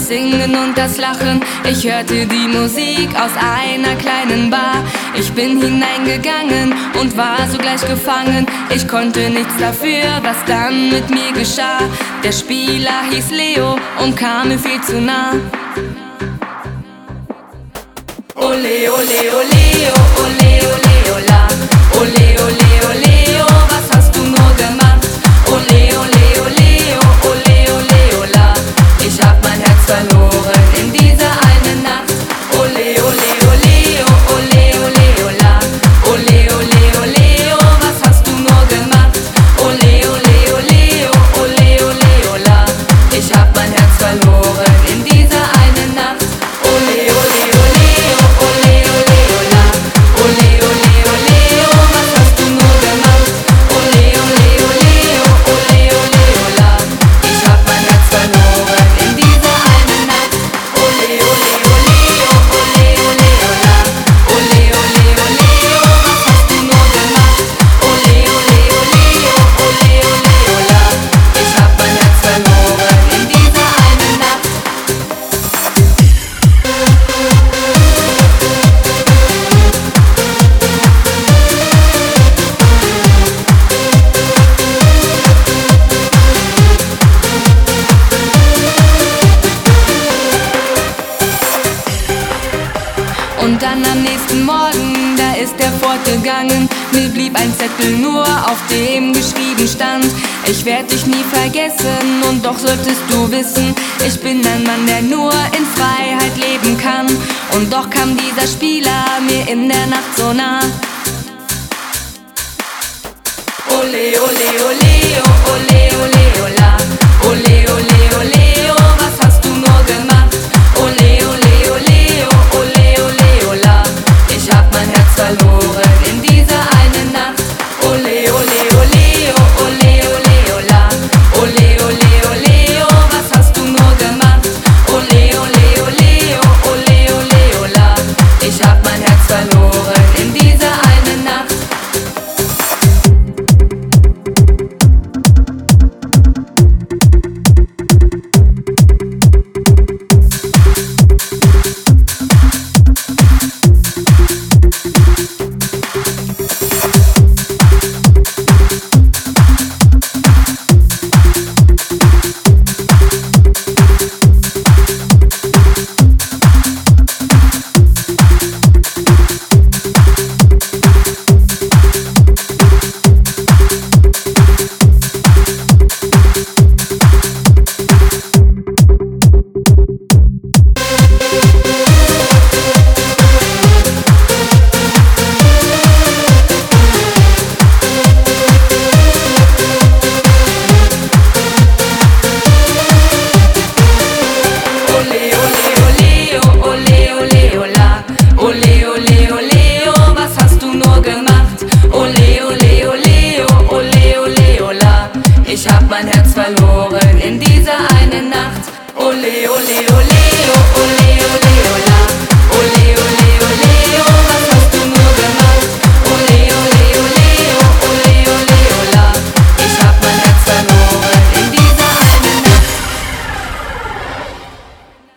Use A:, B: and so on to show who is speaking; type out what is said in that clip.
A: das Singen und das Lachen. Ich hörte die Musik aus einer kleinen Bar. Ich bin hineingegangen und war sogleich gefangen. Ich konnte nichts dafür, was dann mit mir geschah. Der Spieler hieß Leo und kam mir viel zu nah. Ole, ole, ole, ole, ole, ola. Ole, ole, ole, was hast du nur gemacht? Ole, ole, ole, ole, ole, ola. Ich hab mein Herz verloren in dieser einen Nacht. Ole, ole, ole, ole, ole, ola. Ole, ole, ole, was hast du nur gemacht? Ole, ole, ole, ole, ole, ola. Ich hab mein Herz verloren in dieser einen Nacht. Ole, ole, ole, ole, ole, ola. Ole, ole, ole, was hast du nur gemacht? Ole, ole, ole, ole, ole, ola. Ich hab mein Herz verloren in dieser einen Nacht. Ole, ole, ole, ole, ole, ola. Ole, ole, ole, was hast du nur gemacht? Ole, ole, ole, ole, ole, ola. Ich hab mein Herz verloren in dieser einen Nacht. Und dann am nächsten Morgen, da ist er fortgegangen. Mir blieb ein Zettel nur, auf dem geschrieben stand: Ich werd dich nie vergessen und doch solltest du wissen, ich bin ein Mann, der nur in Freiheit leben kann. Und doch kam dieser Spieler mir in der Nacht so nah. Ole, ole, ole, ole, ole, ola. Ole, ole.